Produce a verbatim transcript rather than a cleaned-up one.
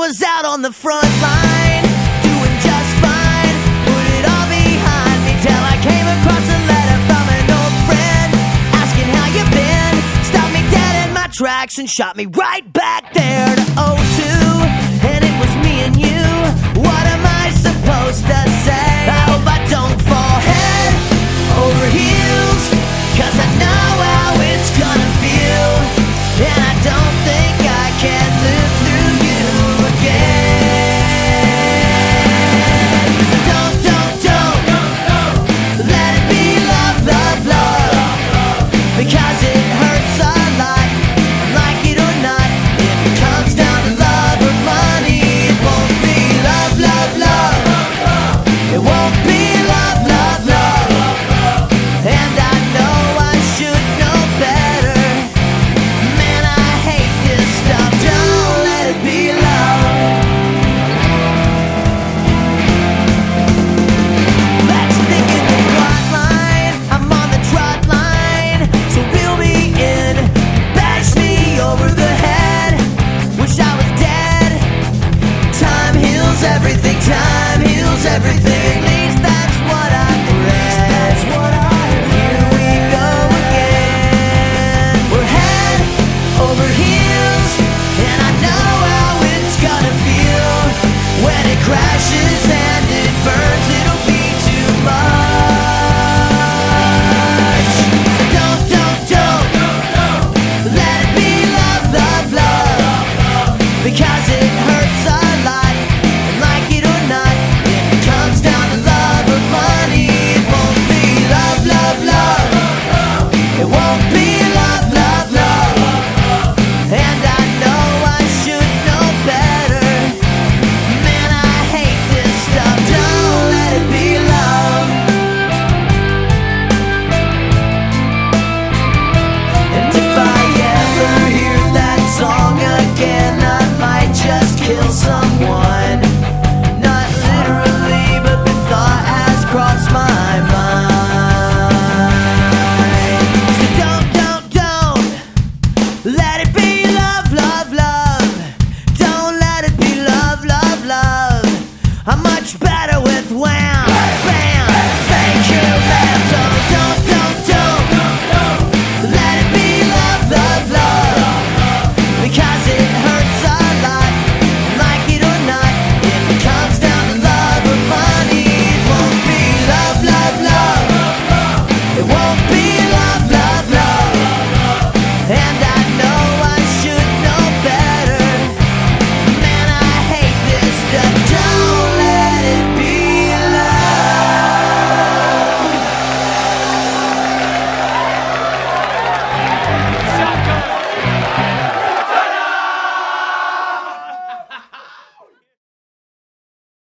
was out on the front line, doing just fine, put it all behind me till I came across a letter from an old friend asking how you been. Stopped me dead in my tracks and shot me right back there to oh two. And it was me and you. What am I supposed to say? I hope I don't fall head over heels, 'cause I know how it's gonna feel, and I don't think I can live through you again. So don't, don't, don't, let it be love, love, love, because it hurts a lot, like it or not. If it comes down to love or money, it won't be love, love, love. It won't be love, love, love. And I know I should know better. Man, I hate this stuff. Don't let it be love. Let's think in the plot line. I'm on the trot line, so we'll be in. Bash me over the head. Wish I was dead. Time heals everything. Time heals everything. At least that's what I've read. That's what I've Here we go again. We're head over heels, and I know how it's gonna feel when it crashes and it burns. It'll be too much. So don't, don't, don't, let it be love, love, love, because it hurts a lot, and like it or not, if it comes down to love or money, it won't be love, love, love. It won't be love, love, love. And I know I should know better. Man, I hate this stuff. Don't let it be love. And if I ever hear that song again, I might just kill someone. Not literally, but the thought has crossed my mind.